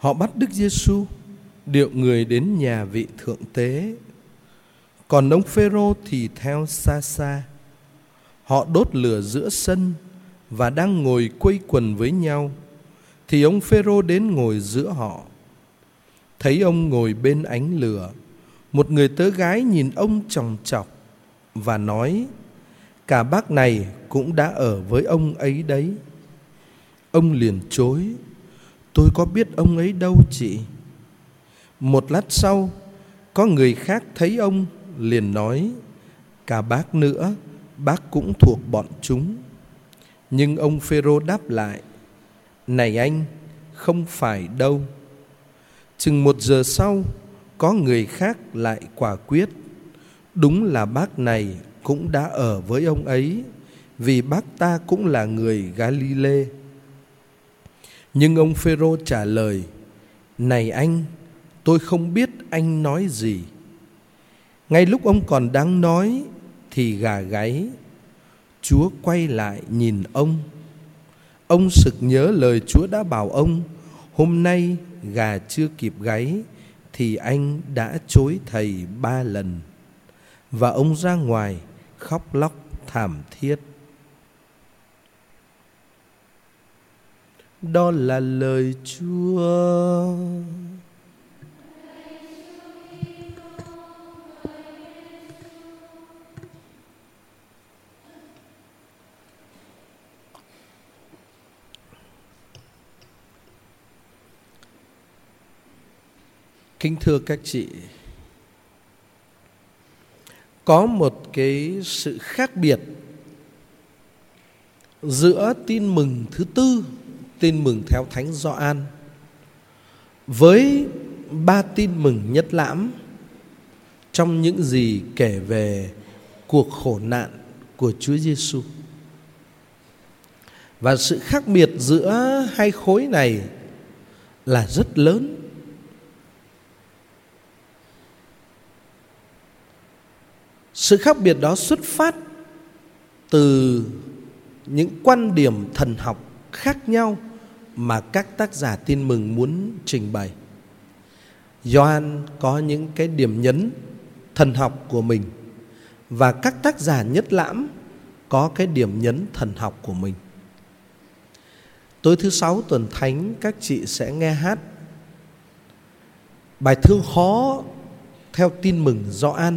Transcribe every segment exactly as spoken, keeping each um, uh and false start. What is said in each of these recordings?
Họ bắt Đức Giêsu điệu người đến nhà vị thượng tế, còn ông Phêrô thì theo xa xa. Họ đốt lửa giữa sân và đang ngồi quây quần với nhau, thì ông Phêrô đến ngồi giữa họ. Thấy ông ngồi bên ánh lửa, một người tớ gái nhìn ông chòng chọc và nói: cả bác này cũng đã ở với ông ấy đấy. Ông liền chối: tôi có biết ông ấy đâu chị. Một lát sau, có người khác thấy ông liền nói: cả bác nữa, bác cũng thuộc bọn chúng. Nhưng ông Phêrô đáp lại: này anh, không phải đâu. Chừng một giờ sau, có người khác lại quả quyết: đúng là bác này cũng đã ở với ông ấy, vì bác ta cũng là người Ga-li-lê. Nhưng ông Phêrô trả lời: này anh, tôi không biết anh nói gì. Ngay lúc ông còn đang nói thì gà gáy. Chúa quay lại nhìn ông. Ông sực nhớ lời Chúa đã bảo ông: hôm nay gà chưa kịp gáy thì anh đã chối thầy ba lần. Và ông ra ngoài khóc lóc thảm thiết. Đó là lời Chúa. Kính thưa các chị, có một cái sự khác biệt giữa tin mừng thứ tư, tin mừng theo Thánh Gioan, với ba tin mừng nhất lãm trong những gì kể về cuộc khổ nạn của Chúa Giêsu. Và sự khác biệt giữa hai khối này là rất lớn. Sự khác biệt đó xuất phát từ những quan điểm thần học khác nhau mà các tác giả tin mừng muốn trình bày. Gioan có những cái điểm nhấn thần học của mình, và các tác giả nhất lãm có cái điểm nhấn thần học của mình. Tối thứ sáu tuần thánh, các chị sẽ nghe hát bài Thương Khó theo tin mừng Gioan.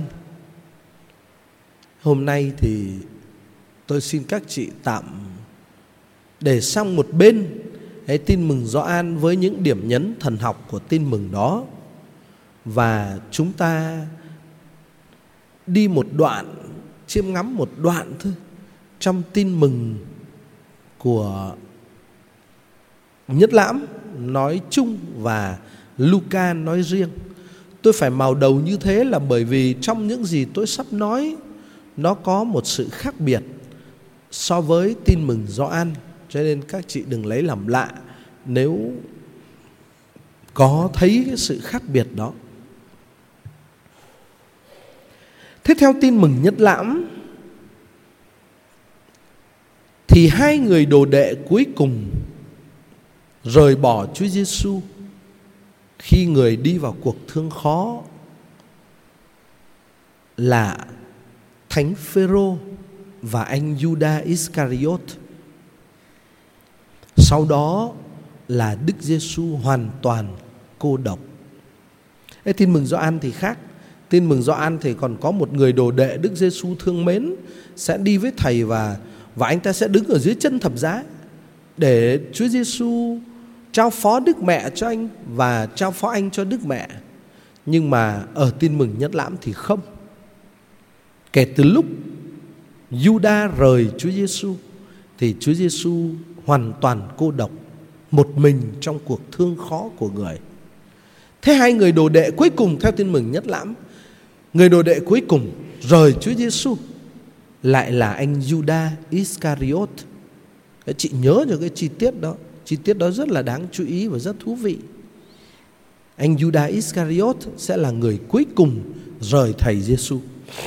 Hôm nay thì tôi xin các chị tạm để sang một bên cái tin mừng Gioan với những điểm nhấn thần học của tin mừng đó, và chúng ta đi một đoạn, chiêm ngắm một đoạn thôi trong tin mừng của nhất lãm nói chung và Luca nói riêng. Tôi phải màu đầu như thế là bởi vì trong những gì tôi sắp nói, nó có một sự khác biệt so với tin mừng Gioan, cho nên các chị đừng lấy làm lạ nếu có thấy cái sự khác biệt đó. Thế theo tin mừng nhất lãm thì hai người đồ đệ cuối cùng rời bỏ Chúa Giêsu khi người đi vào cuộc thương khó là Thánh Phêrô và anh Judas Iscariot. Sau đó là Đức Giêsu hoàn toàn cô độc. Ê, tin mừng Gioan thì khác. Tin mừng Gioan thì còn có một người đồ đệ Đức Giêsu thương mến sẽ đi với thầy, và và anh ta sẽ đứng ở dưới chân thập giá để Chúa Giêsu trao phó Đức Mẹ cho anh và trao phó anh cho Đức Mẹ. Nhưng mà ở tin mừng nhất lãm thì không. Kể từ lúc Judas rời Chúa Giêsu thì Chúa Giêsu hoàn toàn cô độc, một mình trong cuộc thương khó của người. Thế hai người đồ đệ cuối cùng theo tin mừng nhất lãm, người đồ đệ cuối cùng rời Chúa Giêsu lại là anh Judas Iscariot. Chị nhớ cho cái chi tiết đó. Chi tiết đó rất là đáng chú ý và rất thú vị. Anh Judas Iscariot sẽ là người cuối cùng rời thầy Giêsu.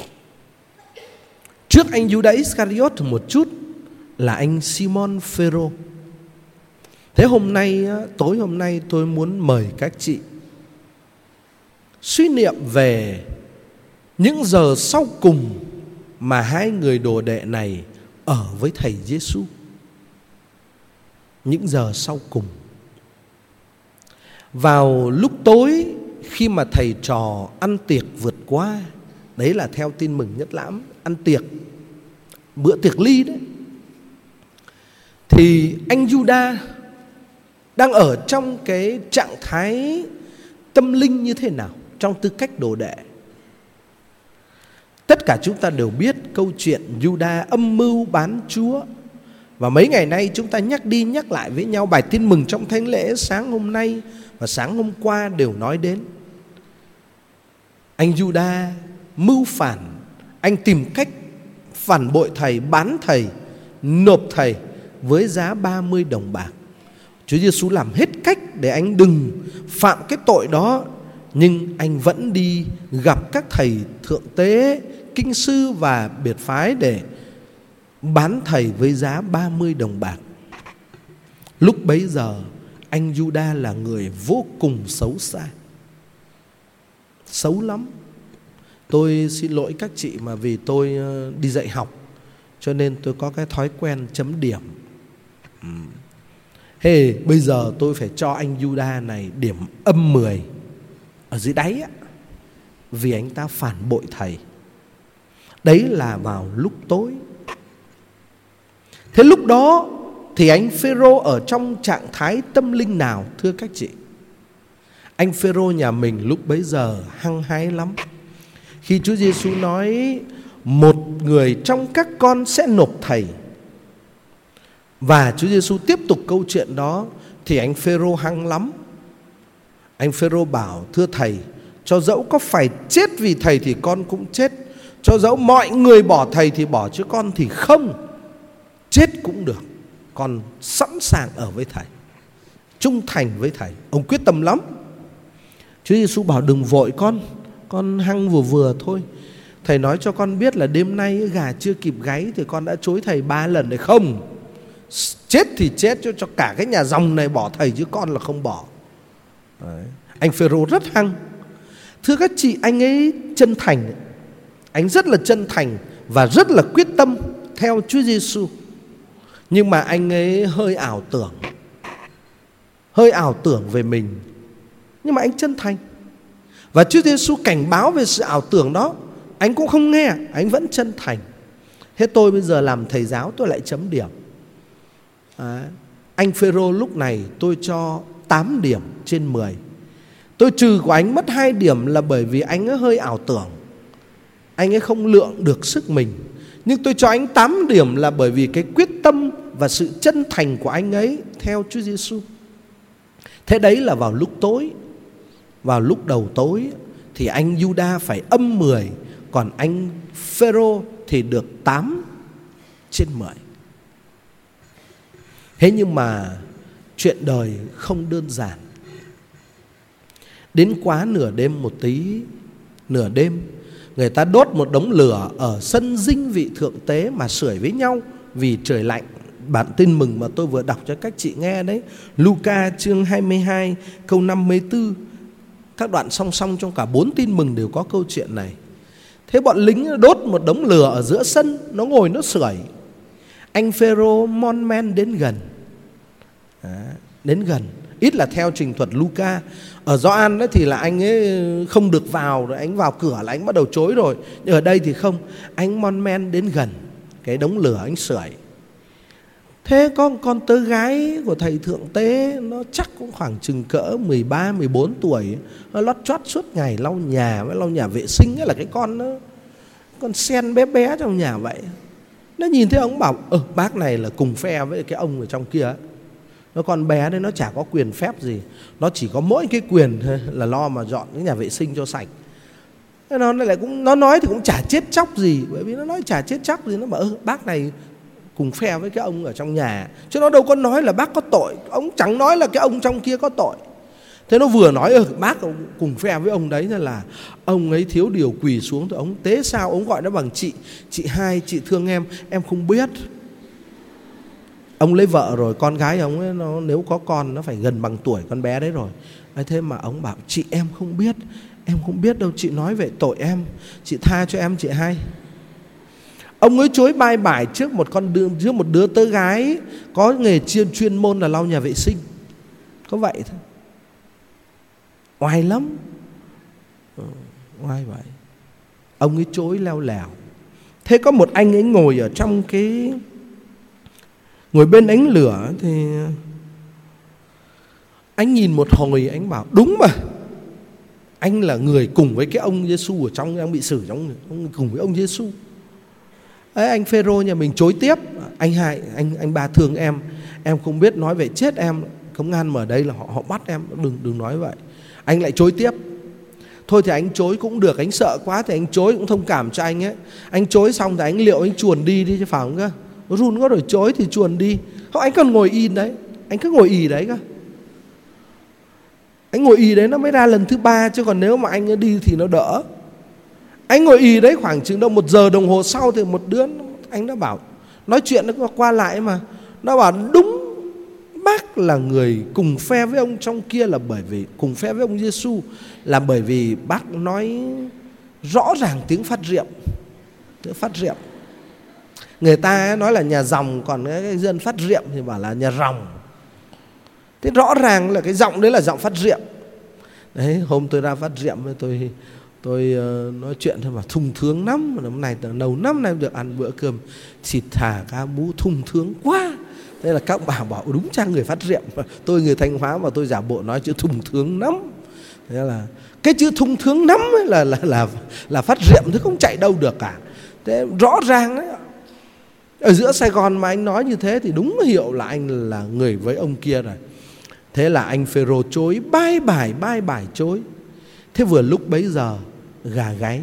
Trước anh Judas Iscariot một chút là anh Simon Phêrô. Thế hôm nay, tối hôm nay tôi muốn mời các chị suy niệm về những giờ sau cùng mà hai người đồ đệ này ở với Thầy Giêsu. Những giờ sau cùng. Vào lúc tối, khi mà thầy trò ăn tiệc vượt qua, đấy là theo Tin Mừng Nhất Lãm, ăn tiệc, bữa tiệc ly đấy, thì anh Giuđa đang ở trong cái trạng thái tâm linh như thế nào trong tư cách đồ đệ? Tất cả chúng ta đều biết câu chuyện Giuđa âm mưu bán Chúa. Và mấy ngày nay chúng ta nhắc đi nhắc lại với nhau. Bài Tin Mừng trong thánh lễ sáng hôm nay và sáng hôm qua đều nói đến anh Giuđa mưu phản. Anh tìm cách phản bội thầy, bán thầy, nộp thầy với giá ba mươi đồng bạc. Chúa Giêsu làm hết cách để anh đừng phạm cái tội đó, nhưng anh vẫn đi gặp các thầy thượng tế, kinh sư và biệt phái để bán thầy với giá ba mươi đồng bạc. Lúc bấy giờ anh Giuđa là người vô cùng xấu xa, xấu lắm. Tôi xin lỗi các chị mà vì tôi đi dạy học cho nên tôi có cái thói quen chấm điểm. Hey, bây giờ tôi phải cho anh Giuđa này điểm âm mười ở dưới đáy á, vì anh ta phản bội thầy. Đấy là vào lúc tối. Thế lúc đó thì anh Phêrô ở trong trạng thái tâm linh nào thưa các chị? Anh Phêrô nhà mình lúc bấy giờ hăng hái lắm. Khi Chúa Giêsu nói một người trong các con sẽ nộp thầy, và Chúa Giêsu tiếp tục câu chuyện đó, thì anh Phêrô hăng lắm. Anh Phêrô bảo: thưa thầy, cho dẫu có phải chết vì thầy thì con cũng chết, cho dẫu mọi người bỏ thầy thì bỏ, chứ con thì không. Chết cũng được, con sẵn sàng ở với thầy, trung thành với thầy. Ông quyết tâm lắm. Chúa Giêsu bảo: đừng vội con, con hăng vừa vừa thôi. Thầy nói cho con biết là đêm nay gà chưa kịp gáy thì con đã chối thầy ba lần đấy không? Chết thì chết cho, cho cả cái nhà dòng này bỏ thầy, chứ con là không bỏ. Đấy. Anh Phêrô rất hăng. Thưa các chị, anh ấy chân thành. Anh rất là chân thành và rất là quyết tâm theo Chúa Giêsu. Nhưng mà anh ấy hơi ảo tưởng, hơi ảo tưởng về mình. Nhưng mà anh chân thành. Và Chúa Giêsu cảnh báo về sự ảo tưởng đó, anh cũng không nghe, anh vẫn chân thành. Thế tôi bây giờ làm thầy giáo tôi lại chấm điểm. À, anh Phêrô lúc này tôi cho tám điểm trên mười. Tôi trừ của anh mất hai điểm là bởi vì anh ấy hơi ảo tưởng, anh ấy không lượng được sức mình. Nhưng tôi cho anh tám điểm là bởi vì cái quyết tâm và sự chân thành của anh ấy theo Chúa Giêsu. Thế đấy là vào lúc tối. Vào lúc đầu tối thì anh Giuđa phải âm mười, còn anh Phêrô thì được tám trên mười. Thế nhưng mà chuyện đời không đơn giản. Đến quá nửa đêm một tí, nửa đêm, người ta đốt một đống lửa ở sân dinh vị thượng tế mà sưởi với nhau vì trời lạnh. Bản tin mừng mà tôi vừa đọc cho các chị nghe đấy, Luca chương hai mươi hai câu năm mươi tư. Các đoạn song song trong cả bốn tin mừng đều có câu chuyện này. Thế bọn lính đốt một đống lửa ở giữa sân, nó ngồi nó sưởi. Anh Phêrô mon men đến gần. Đó, đến gần. Ít là theo trình thuật Luca. Ở Gioan đó thì là anh ấy không được vào, rồi anh vào cửa là anh bắt đầu chối rồi. Nhưng ở đây thì không, anh mon men đến gần cái đống lửa anh sưởi. Thế có con tớ gái của thầy thượng tế, nó chắc cũng khoảng chừng cỡ mười ba, mười bốn tuổi. Nó lót chót suốt ngày lau nhà với lau nhà vệ sinh. Ấy là cái con nó, con sen bé bé trong nhà vậy. Nó nhìn thấy ông bảo: Ờ bác này là cùng phe với cái ông ở trong kia. Nó con bé đấy, nó chả có quyền phép gì. Nó chỉ có mỗi cái quyền là lo mà dọn cái nhà vệ sinh cho sạch. Nó lại cũng, nó nói thì cũng chả chết chóc gì. Bởi vì nó nói chả chết chóc gì. Nó bảo: Ờ bác này cùng phe với cái ông ở trong nhà. Chứ nó đâu có nói là bác có tội. Ông chẳng nói là cái ông trong kia có tội. Thế nó vừa nói: Ờ bác cùng phe với ông đấy, là ông ấy thiếu điều quỳ xuống. Thì ông tế sao, ông gọi nó bằng chị. Chị hai, chị thương em. Em không biết. Ông lấy vợ rồi, con gái ông ấy, nó nếu có con nó phải gần bằng tuổi con bé đấy rồi. Ấy thế mà ông bảo chị em không biết, em không biết đâu, chị nói vậy tội em, chị tha cho em chị hai. Ông ấy chối bai bải trước một con đứa, trước một đứa tớ gái có nghề chuyên chuyên môn là lau nhà vệ sinh. Có vậy thôi. Oai lắm. Ừ, oai vậy. Ông ấy chối leo lẻo. Thế có một anh ấy ngồi ở trong cái, ngồi bên ánh lửa thì anh nhìn một hồi, anh bảo đúng mà, anh là người cùng với cái ông Giêsu ở trong, đang bị xử trong, cùng với ông Giêsu. Ấy, anh Phêrô nhà mình chối tiếp. Anh hai, anh anh ba thương em, em không biết nói vậy chết em. Công an mà ở đây là họ họ bắt em, đừng đừng nói vậy. Anh lại chối tiếp. Thôi thì anh chối cũng được, anh sợ quá thì anh chối cũng thông cảm cho anh ấy. Anh chối xong thì anh liệu anh chuồn đi đi chứ phải không cơ? Run quá rồi chối thì chuồn đi. Không, anh còn ngồi in đấy, anh cứ ngồi ì đấy cơ. Anh ngồi ì đấy nó mới ra lần thứ ba, chứ còn nếu mà anh đi thì nó đỡ. Anh ngồi ì đấy khoảng chừng đâu một giờ đồng hồ sau thì một đứa, anh nó bảo, nói chuyện nó qua lại mà, nó bảo đúng, bác là người cùng phe với ông trong kia là bởi vì cùng phe với ông Giêsu là bởi vì bác nói rõ ràng tiếng phát diệm. Tiếng phát diệm. Người ta nói là nhà dòng, còn cái dân phát diệm thì bảo là nhà ròng. Thế rõ ràng là cái giọng đấy là giọng phát diệm. Đấy, hôm tôi ra phát diệm tôi tôi uh, nói chuyện thôi mà thùng thướng lắm. Năm này đầu năm nay được ăn bữa cơm thịt thả cá bú thùng thướng quá. Thế là các bà bảo đúng trang người phát diệm. Tôi người Thanh Hóa mà tôi giả bộ nói chữ thùng thướng lắm. Thế là cái chữ thùng thướng lắm ấy là là là là phát diệm, chứ không chạy đâu được cả. Thế rõ ràng đấy. Ở giữa Sài Gòn mà anh nói như thế thì đúng hiệu là anh là người với ông kia rồi. Thế là anh Phêrô chối bai bài bai bài chối. Thế vừa lúc bấy giờ gà gáy.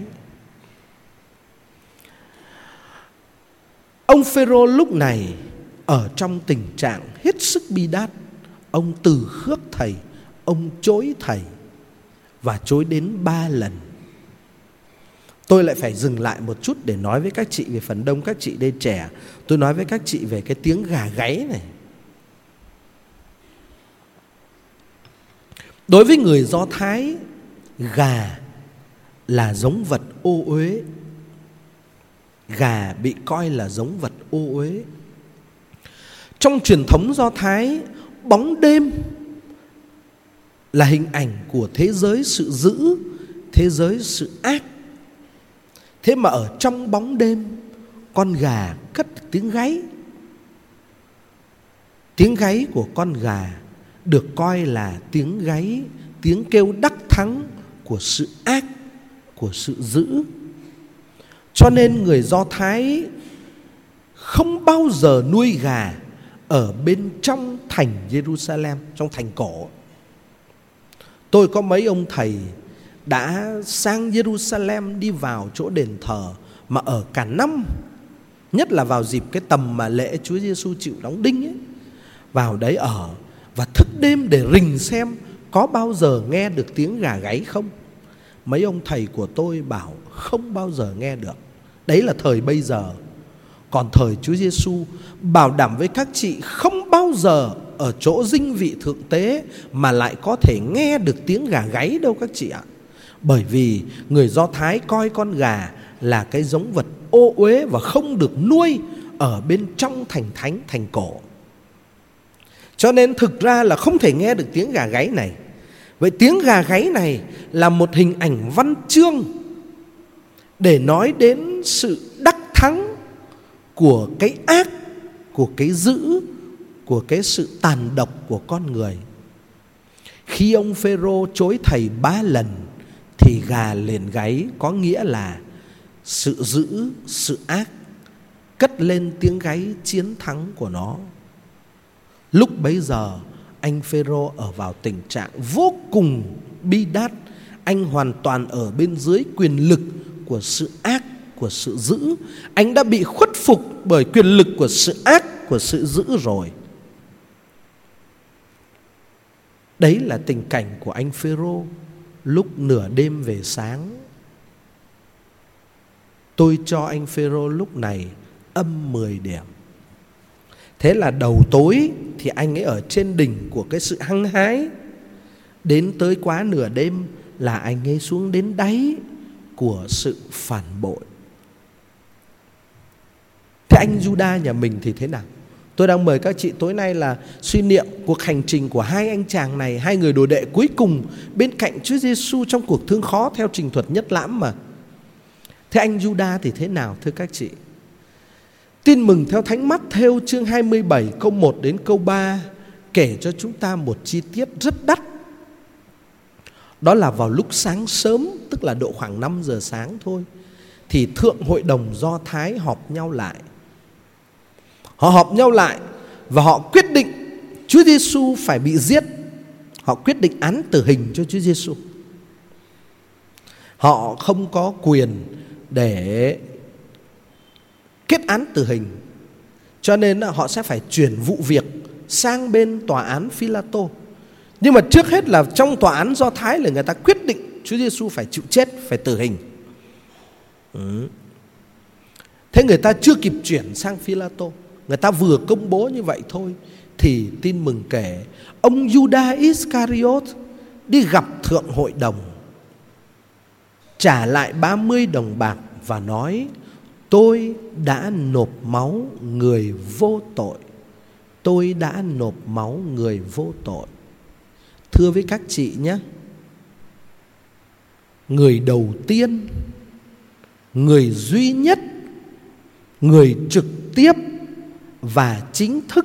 Ông Phêrô lúc này ở trong tình trạng hết sức bi đát. Ông từ khước thầy, ông chối thầy, và chối đến ba lần. Tôi lại phải dừng lại một chút để nói với các chị, về phần đông các chị đây trẻ, tôi nói với các chị về cái tiếng gà gáy này. Đối với người Do Thái, gà là giống vật ô uế. Gà bị coi là giống vật ô uế. Trong truyền thống Do Thái, bóng đêm là hình ảnh của thế giới sự dữ, thế giới sự ác. Thế mà ở trong bóng đêm, con gà cất tiếng gáy. Tiếng gáy của con gà được coi là tiếng gáy, tiếng kêu đắc thắng của sự ác, của sự dữ. Cho nên người Do Thái không bao giờ nuôi gà ở bên trong thành Jerusalem, trong thành cổ. Tôi có mấy ông thầy đã sang Jerusalem đi vào chỗ đền thờ mà ở cả năm, nhất là vào dịp cái tầm mà lễ Chúa Giêsu chịu đóng đinh ấy, vào đấy ở và thức đêm để rình xem có bao giờ nghe được tiếng gà gáy không. Mấy ông thầy của tôi bảo không bao giờ nghe được. Đấy là thời bây giờ. Còn thời Chúa Giêsu bảo đảm với các chị không bao giờ ở chỗ dinh vị thượng tế mà lại có thể nghe được tiếng gà gáy đâu các chị ạ. Bởi vì người Do Thái coi con gà là cái giống vật ô uế và không được nuôi ở bên trong thành thánh, thành cổ. Cho nên thực ra là không thể nghe được tiếng gà gáy này. Vậy tiếng gà gáy này là một hình ảnh văn chương để nói đến sự đắc thắng của cái ác, của cái dữ, của cái sự tàn độc của con người. Khi ông Phêrô chối thầy ba lần thì gà liền gáy, có nghĩa là sự dữ, sự ác cất lên tiếng gáy chiến thắng của nó. Lúc bấy giờ anh Phêrô ở vào tình trạng vô cùng bi đát. Anh hoàn toàn ở bên dưới quyền lực của sự ác, của sự dữ. Anh đã bị khuất phục bởi quyền lực của sự ác, của sự dữ rồi. Đấy là tình cảnh của anh Phêrô lúc nửa đêm về sáng. Tôi cho anh Phêrô lúc này âm mười điểm. Thế là đầu tối thì anh ấy ở trên đỉnh của cái sự hăng hái. Đến tới quá nửa đêm là anh ấy xuống đến đáy của sự phản bội. Thế anh Juda nhà mình thì thế nào? Tôi đang mời các chị tối nay là suy niệm cuộc hành trình của hai anh chàng này, hai người đồ đệ cuối cùng bên cạnh Chúa Giêsu trong cuộc thương khó theo trình thuật nhất lãm mà. Thế anh Juda thì thế nào thưa các chị? Tin mừng theo Thánh Mát-thêu chương hai mươi bảy câu một đến câu ba kể cho chúng ta một chi tiết rất đắt. Đó là vào lúc sáng sớm, tức là độ khoảng năm giờ sáng thôi, thì Thượng Hội đồng Do Thái họp nhau lại. Họ họp nhau lại và họ quyết định Chúa Giêsu phải bị giết. Họ quyết định án tử hình cho Chúa Giêsu. Họ không có quyền để kết án tử hình, cho nên họ sẽ phải chuyển vụ việc sang bên tòa án Phi-la-tô. Nhưng mà trước hết là trong tòa án Do Thái là người ta quyết định Chúa Giêsu phải chịu chết, phải tử hình. ừ. Thế người ta chưa kịp chuyển sang Phi-la-tô, người ta vừa công bố như vậy thôi, thì tin mừng kể ông Judas Iscariot đi gặp Thượng Hội đồng, trả lại ba mươi đồng bạc và nói: tôi đã nộp máu người vô tội. Tôi đã nộp máu người vô tội. Thưa với các chị nhé, người đầu tiên, người duy nhất, người trực tiếp và chính thức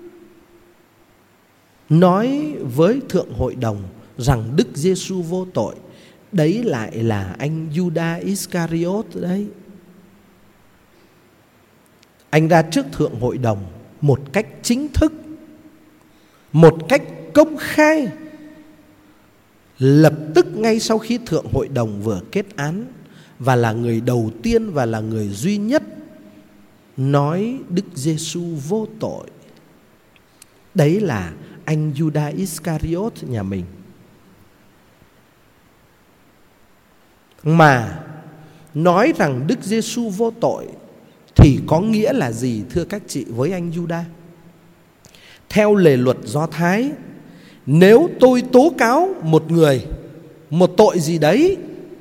nói với Thượng Hội đồng rằng Đức Giêsu vô tội, đấy lại là anh Judas Iscariot đấy. Anh ra trước Thượng Hội đồng một cách chính thức, một cách công khai, lập tức ngay sau khi Thượng Hội đồng vừa kết án, và là người đầu tiên và là người duy nhất nói Đức Giêsu vô tội. Đấy là anh Judas Iscariot nhà mình. Mà nói rằng Đức Giêsu vô tội thì có nghĩa là gì thưa các chị với anh Judas? Theo lề luật Do Thái, nếu tôi tố cáo một người một tội gì đấy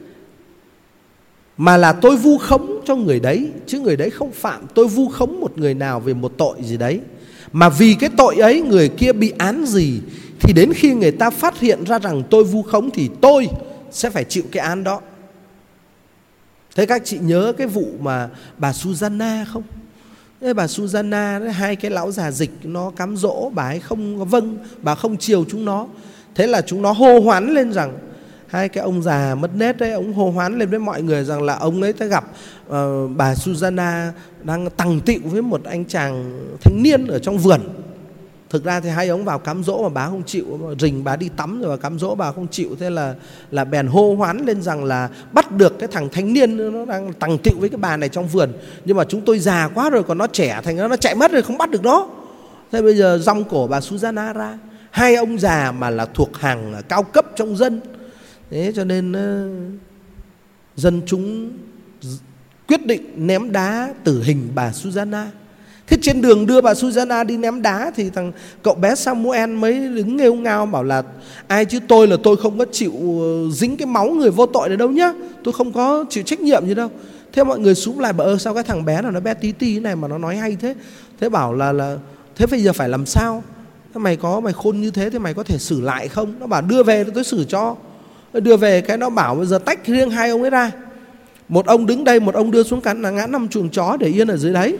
mà là tôi vu khống cho người đấy, chứ người đấy không phạm, tôi vu khống một người nào về một tội gì đấy, mà vì cái tội ấy người kia bị án gì, thì đến khi người ta phát hiện ra rằng tôi vu khống thì tôi sẽ phải chịu cái án đó. Thế các chị nhớ cái vụ mà bà Susanna không? Thế bà Susanna, hai cái lão già dịch nó cám dỗ, bà ấy không vâng, bà không chiều chúng nó. Thế là chúng nó hô hoán lên rằng, hai cái ông già mất nết đấy, ông hô hoán lên với mọi người rằng là ông ấy đã gặp uh, bà Susanna đang tằng tịu với một anh chàng thanh niên ở trong vườn. Thực ra thì hai ông vào cám dỗ mà bà không chịu, rình bà đi tắm rồi bà cám dỗ bà không chịu. Thế là là bèn hô hoán lên rằng là bắt được cái thằng thanh niên nó đang tằng tịu với cái bà này trong vườn, nhưng mà chúng tôi già quá rồi, còn nó trẻ thành nó nó chạy mất rồi, không bắt được nó. Thế bây giờ rong cổ bà Susanna ra. Hai ông già mà là thuộc hàng cao cấp trong dân, thế cho nên uh, dân chúng quyết định ném đá tử hình bà Susanna. Thế trên đường đưa bà Susanna đi ném đá thì thằng cậu bé Samuel mới đứng nghêu ngao bảo là: ai chứ tôi là tôi không có chịu dính cái máu người vô tội này đâu nhá, tôi không có chịu trách nhiệm gì đâu. Thế mọi người xúm lại bảo: ơ sao cái thằng bé nào nó bé tí tí này mà nó nói hay thế. Thế bảo là là thế bây giờ phải làm sao? Thế mày có mày khôn như thế thì mày có thể xử lại không? Nó bảo đưa về tôi xử cho. Đưa về cái nó bảo bây giờ tách riêng hai ông ấy ra, một ông đứng đây, một ông đưa xuống cắn là ngã năm chuồng chó để yên ở dưới đấy.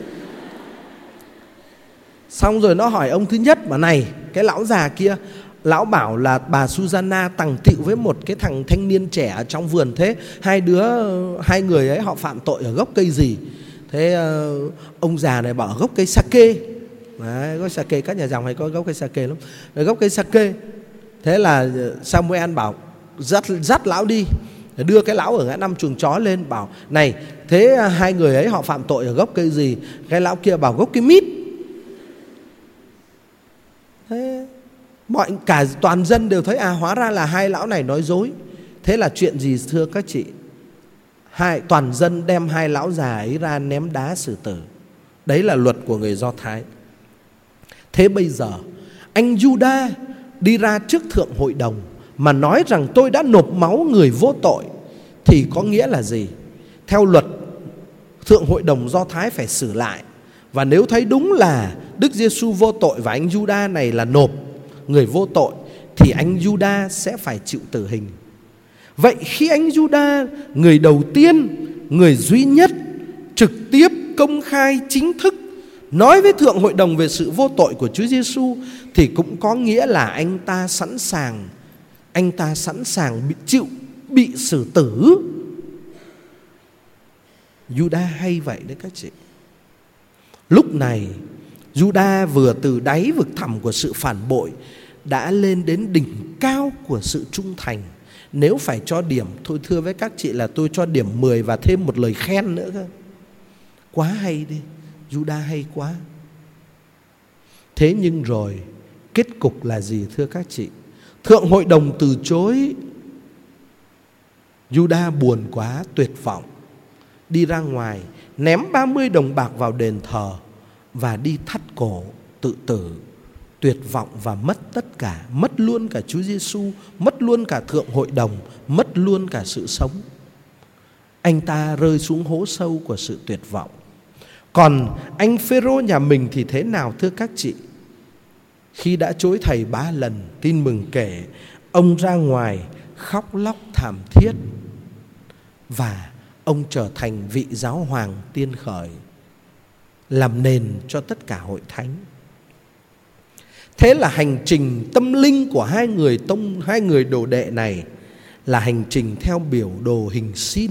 Xong rồi nó hỏi ông thứ nhất mà này, cái lão già kia, lão bảo là bà Susanna tằng tịu với một cái thằng thanh niên trẻ ở trong vườn. Thế hai đứa, hai người ấy họ phạm tội ở gốc cây gì? Thế uh, ông già này bảo ở gốc cây sake. Đấy, gốc sake, các nhà dòng hay có gốc cây sake lắm. Ở gốc cây sake. Thế là Samuel bảo dắt, dắt lão đi, đưa cái lão ở ngã năm chuồng chó lên, bảo này, thế hai người ấy họ phạm tội ở gốc cây gì? Cái lão kia bảo gốc cây mít. Thế mọi cả toàn dân đều thấy à hóa ra là hai lão này nói dối. Thế là chuyện gì thưa các chị? Hai toàn dân đem hai lão già ấy ra ném đá xử tử. Đấy là luật của người Do Thái. Thế bây giờ anh Juda đi ra trước thượng hội đồng mà nói rằng tôi đã nộp máu người vô tội thì có nghĩa là gì? Theo luật, thượng hội đồng Do Thái phải xử lại. Và nếu thấy đúng là Đức Giêsu vô tội và anh Juda này là nộp người vô tội thì anh Juda sẽ phải chịu tử hình. Vậy khi anh Juda, người đầu tiên, người duy nhất, trực tiếp, công khai, chính thức nói với thượng hội đồng về sự vô tội của Chúa Giêsu thì cũng có nghĩa là anh ta sẵn sàng, anh ta sẵn sàng bị chịu bị xử tử. Juda hay vậy đấy các chị. Lúc này Juda vừa từ đáy vực thẳm của sự phản bội đã lên đến đỉnh cao của sự trung thành. Nếu phải cho điểm, thôi thưa với các chị là tôi cho điểm mười và thêm một lời khen nữa cơ. Quá hay đi, Juda hay quá. Thế nhưng rồi kết cục là gì thưa các chị? Thượng hội đồng từ chối. Juda buồn quá, tuyệt vọng, đi ra ngoài ném ba mươi đồng bạc vào đền thờ và đi thắt cổ tự tử. Tuyệt vọng và mất tất cả, mất luôn cả Chúa Giêsu, mất luôn cả thượng hội đồng, mất luôn cả sự sống. Anh ta rơi xuống hố sâu của sự tuyệt vọng. Còn anh Phêrô nhà mình thì thế nào thưa các chị? Khi đã chối thầy ba lần, tin mừng kể, ông ra ngoài khóc lóc thảm thiết và ông trở thành vị giáo hoàng tiên khởi, làm nền cho tất cả hội thánh. Thế là hành trình tâm linh của hai người tông hai người đồ đệ này là hành trình theo biểu đồ hình sin.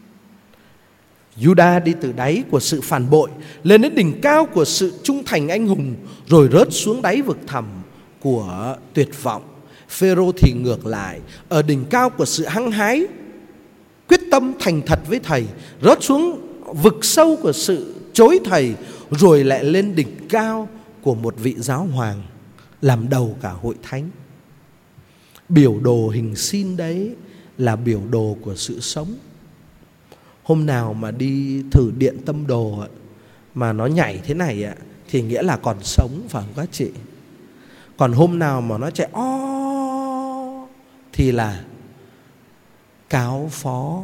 Juda đi từ đáy của sự phản bội lên đến đỉnh cao của sự trung thành anh hùng, rồi rớt xuống đáy vực thẳm của tuyệt vọng. Phêrô thì ngược lại, ở đỉnh cao của sự hăng hái, quyết tâm thành thật với thầy, rớt xuống vực sâu của sự chối thầy, rồi lại lên đỉnh cao của một vị giáo hoàng làm đầu cả hội thánh. Biểu đồ hình sin đấy là biểu đồ của sự sống. Hôm nào mà đi thử điện tâm đồ mà nó nhảy thế này ạ thì nghĩa là còn sống, phải không các chị? Còn hôm nào mà nó chạy o thì là cáo phó.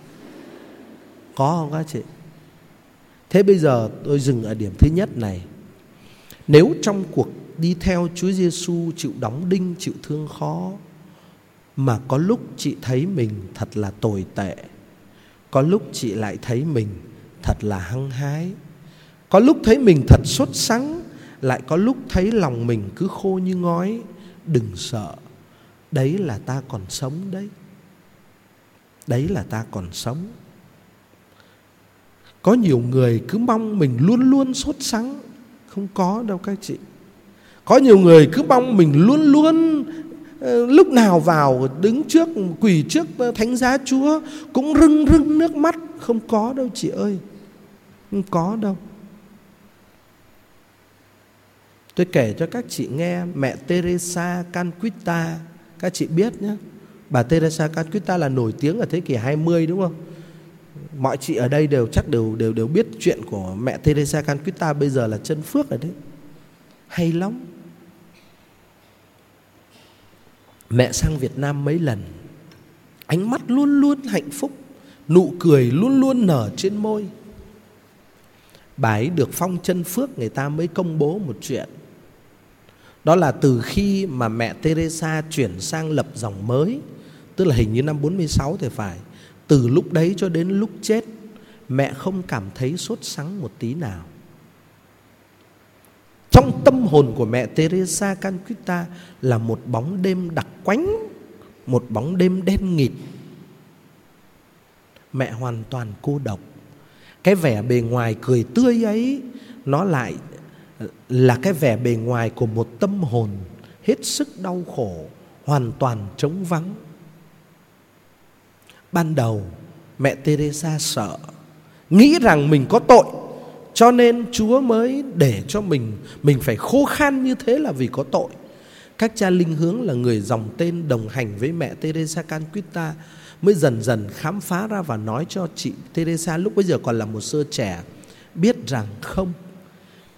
Có không các chị? Thế bây giờ tôi dừng ở điểm thứ nhất này. Nếu trong cuộc đi theo Chúa Giêsu chịu đóng đinh, chịu thương khó, mà có lúc chị thấy mình thật là tồi tệ, có lúc chị lại thấy mình thật là hăng hái, có lúc thấy mình thật sốt sắng, lại có lúc thấy lòng mình cứ khô như ngói, đừng sợ. Đấy là ta còn sống đấy. Đấy là ta còn sống. Có nhiều người cứ mong mình luôn luôn sốt sắng. Không có đâu các chị. Có nhiều người cứ mong mình luôn luôn lúc nào vào đứng trước, quỳ trước thánh giá Chúa cũng rưng rưng nước mắt. Không có đâu chị ơi. Không có đâu. Tôi kể cho các chị nghe mẹ Teresa Calcutta. Các chị biết nhé. Bà Teresa Calcutta là nổi tiếng ở thế kỷ hai mươi đúng không? Mọi chị ở đây đều chắc đều đều đều biết chuyện của mẹ Teresa Calcutta, bây giờ là chân phước rồi đấy. Hay lắm. Mẹ sang Việt Nam mấy lần, ánh mắt luôn luôn hạnh phúc, nụ cười luôn luôn nở trên môi. Bà ấy được phong chân phước, người ta mới công bố một chuyện. Đó là từ khi mà mẹ Teresa chuyển sang lập dòng mới, tức là hình như năm bốn mươi sáu thì phải, từ lúc đấy cho đến lúc chết, mẹ không cảm thấy sốt sắng một tí nào. Trong tâm hồn của mẹ Teresa Calcutta là một bóng đêm đặc quánh, một bóng đêm đen nghịt. Mẹ hoàn toàn cô độc. Cái vẻ bề ngoài cười tươi ấy, nó lại là cái vẻ bề ngoài của một tâm hồn hết sức đau khổ, hoàn toàn trống vắng. Ban đầu mẹ Teresa sợ, nghĩ rằng mình có tội, cho nên Chúa mới để cho mình Mình phải khô khan như thế là vì có tội. Các cha linh hướng là người dòng tên đồng hành với mẹ Teresa Calcutta mới dần dần khám phá ra và nói cho chị Teresa lúc bấy giờ còn là một sơ trẻ biết rằng không,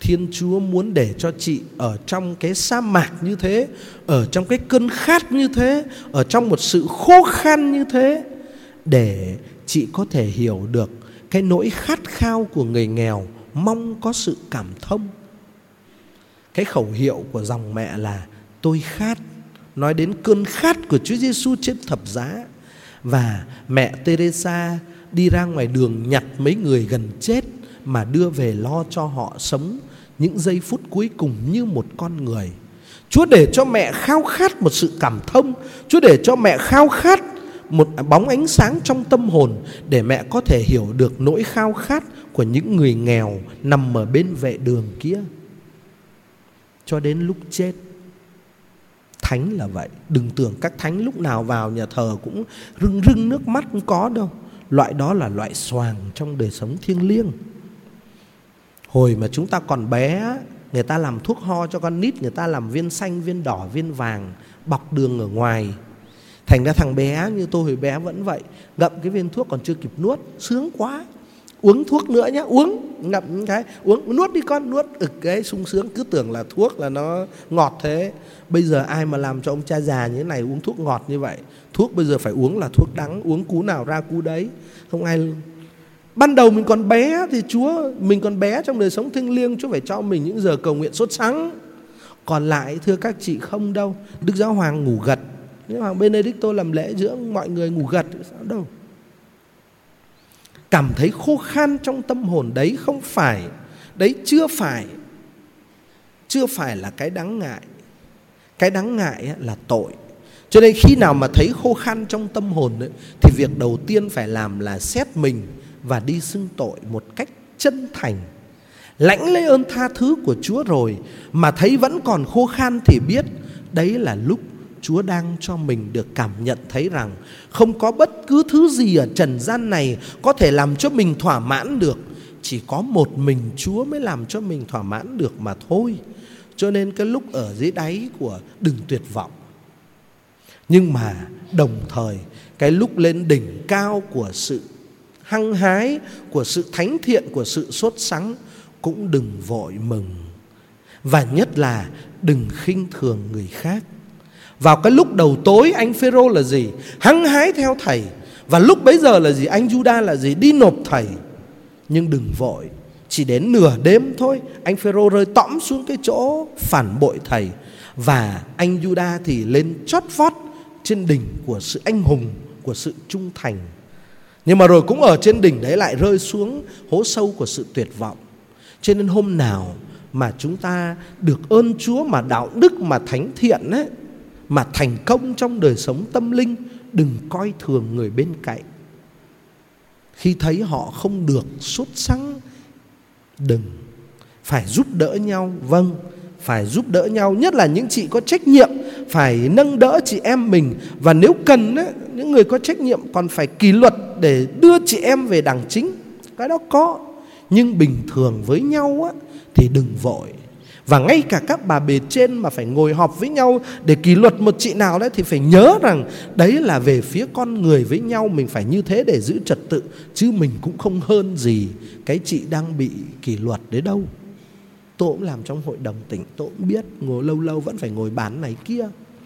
Thiên Chúa muốn để cho chị ở trong cái sa mạc như thế, ở trong cái cơn khát như thế, ở trong một sự khô khan như thế, để chị có thể hiểu được cái nỗi khát khao của người nghèo, mong có sự cảm thông. Cái khẩu hiệu của dòng mẹ là tôi khát, nói đến cơn khát của Chúa Giêsu trên thập giá. Và mẹ Teresa đi ra ngoài đường nhặt mấy người gần chết mà đưa về lo cho họ sống những giây phút cuối cùng như một con người. Chúa để cho mẹ khao khát một sự cảm thông. Chúa để cho mẹ khao khát một bóng ánh sáng trong tâm hồn, để mẹ có thể hiểu được nỗi khao khát của những người nghèo nằm ở bên vệ đường kia. Cho đến lúc chết. Thánh là vậy. Đừng tưởng các thánh lúc nào vào nhà thờ cũng rưng rưng nước mắt, không có đâu. Loại đó là loại xoàng trong đời sống thiêng liêng. Hồi mà chúng ta còn bé, người ta làm thuốc ho cho con nít, người ta làm viên xanh, viên đỏ, viên vàng, bọc đường ở ngoài. Thành ra thằng bé như tôi hồi bé vẫn vậy, ngậm cái viên thuốc còn chưa kịp nuốt, sướng quá. Uống thuốc nữa nhá, uống, ngậm cái, uống, nuốt đi con, nuốt, ực cái sung sướng, cứ tưởng là thuốc là nó ngọt thế. Bây giờ ai mà làm cho ông cha già như thế này uống thuốc ngọt như vậy. Thuốc bây giờ phải uống là thuốc đắng, uống cú nào ra cú đấy. Không ai. Ban đầu mình còn bé thì Chúa, mình còn bé trong đời sống thiêng liêng, Chúa phải cho mình những giờ cầu nguyện sốt sắng. Còn lại thưa các chị không đâu. Đức Giáo Hoàng ngủ gật, Đức Hoàng Benedicto làm lễ dưỡng mọi người ngủ gật, sao đâu. Cảm thấy khô khan trong tâm hồn, đấy không phải, đấy chưa phải, chưa phải là cái đáng ngại. Cái đáng ngại là tội. Cho nên khi nào mà thấy khô khan trong tâm hồn ấy, thì việc đầu tiên phải làm là xét mình và đi xưng tội một cách chân thành. Lãnh lấy ơn tha thứ của Chúa rồi mà thấy vẫn còn khô khan thì biết đấy là lúc Chúa đang cho mình được cảm nhận thấy rằng không có bất cứ thứ gì ở trần gian này có thể làm cho mình thỏa mãn được. Chỉ có một mình Chúa mới làm cho mình thỏa mãn được mà thôi. Cho nên cái lúc ở dưới đáy của đừng tuyệt vọng. Nhưng mà đồng thời cái lúc lên đỉnh cao của sự hăng hái, của sự thánh thiện, của sự sốt sắng, cũng đừng vội mừng. Và nhất là đừng khinh thường người khác. Vào cái lúc đầu tối anh Phêrô là gì? Hăng hái theo thầy. Và lúc bấy giờ là gì? Anh Giuđa là gì? Đi nộp thầy. Nhưng đừng vội. Chỉ đến nửa đêm thôi, anh Phêrô rơi tõm xuống cái chỗ phản bội thầy. Và anh Giuđa thì lên chót vót trên đỉnh của sự anh hùng, của sự trung thành. Nhưng mà rồi cũng ở trên đỉnh đấy lại rơi xuống hố sâu của sự tuyệt vọng. Cho nên hôm nào mà chúng ta được ơn Chúa, mà đạo đức, mà thánh thiện ấy, mà thành công trong đời sống tâm linh, đừng coi thường người bên cạnh. Khi thấy họ không được sốt sắng, đừng. Phải giúp đỡ nhau, vâng, phải giúp đỡ nhau. Nhất là những chị có trách nhiệm phải nâng đỡ chị em mình. Và nếu cần ấy, những người có trách nhiệm còn phải kỷ luật để đưa chị em về đàng chính. Cái đó có. Nhưng bình thường với nhau á, thì đừng vội. Và ngay cả các bà bề trên mà phải ngồi họp với nhau để kỷ luật một chị nào đấy, thì phải nhớ rằng đấy là về phía con người với nhau. Mình phải như thế để giữ trật tự, chứ mình cũng không hơn gì cái chị đang bị kỷ luật đấy đâu. Tôi cũng làm trong hội đồng tỉnh, tôi cũng biết ngồi lâu lâu vẫn phải ngồi bán này kia.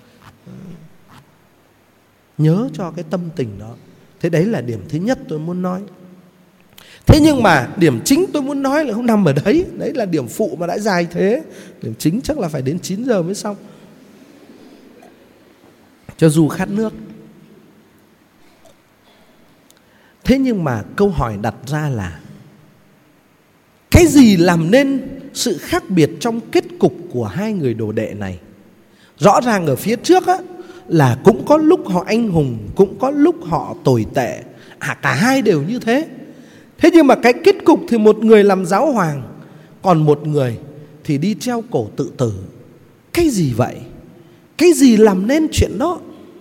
Nhớ cho cái tâm tình đó. Thế đấy là điểm thứ nhất tôi muốn nói. Thế nhưng mà điểm chính tôi muốn nói là không nằm ở đấy. Đấy là điểm phụ mà đã dài thế. Điểm chính chắc là phải đến chín giờ mới xong. Cho dù khát nước. Thế nhưng mà câu hỏi đặt ra là cái gì làm nên sự khác biệt trong kết cục của hai người đồ đệ này? Rõ ràng ở phía trước á, là cũng có lúc họ anh hùng, cũng có lúc họ tồi tệ. À, cả hai đều như thế. Thế nhưng mà cái kết cục thì một người làm giáo hoàng, còn một người thì đi treo cổ tự tử. Cái gì vậy? Cái gì làm nên chuyện đó?